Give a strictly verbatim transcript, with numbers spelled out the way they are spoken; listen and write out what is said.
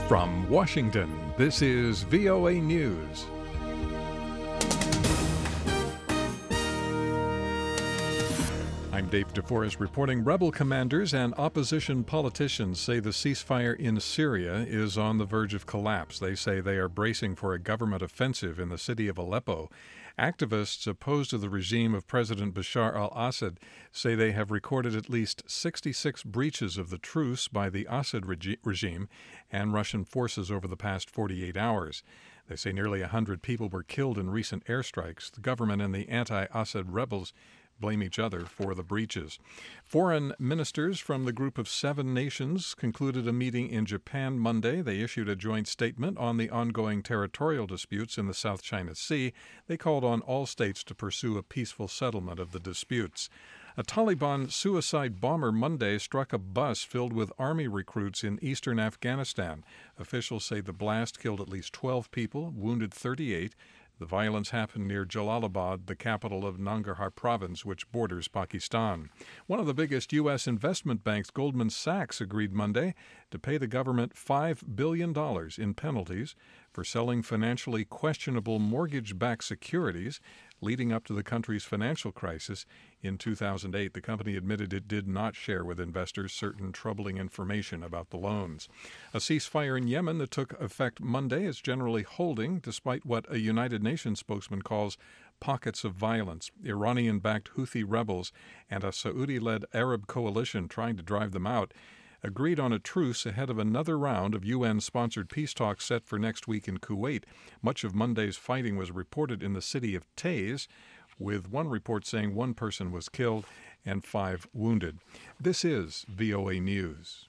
From Washington, this is V O A News. I'm Dave DeForest reporting. Rebel commanders and opposition politicians say the ceasefire in Syria is on the verge of collapse. They say they are bracing for a government offensive in the city of Aleppo. Activists opposed to the regime of President Bashar al-Assad say they have recorded at least sixty-six breaches of the truce by the Assad regi- regime and Russian forces over the past forty-eight hours. They say nearly one hundred people were killed in recent airstrikes. The government and the anti-Assad rebels blame each other for the breaches. Foreign ministers from the group of seven nations concluded a meeting in Japan Monday. They issued a joint statement on the ongoing territorial disputes in the South China Sea. They called on all states to pursue a peaceful settlement of the disputes. A Taliban suicide bomber Monday struck a bus filled with army recruits in eastern Afghanistan. Officials say the blast killed at least twelve people, wounded thirty-eight. The violence happened near Jalalabad, the capital of Nangarhar province, which borders Pakistan. One of the biggest U S investment banks, Goldman Sachs, agreed Monday to pay the government five billion dollars in penalties for selling financially questionable mortgage-backed securities leading up to the country's financial crisis in two thousand eight. The company admitted it did not share with investors certain troubling information about the loans. A ceasefire in Yemen that took effect Monday is generally holding, despite what a United Nations spokesman calls pockets of violence. Iranian-backed Houthi rebels and a Saudi-led Arab coalition trying to drive them out agreed on a truce ahead of another round of U N-sponsored peace talks set for next week in Kuwait. Much of Monday's fighting was reported in the city of Taiz, with one report saying one person was killed and five wounded. This is V O A News.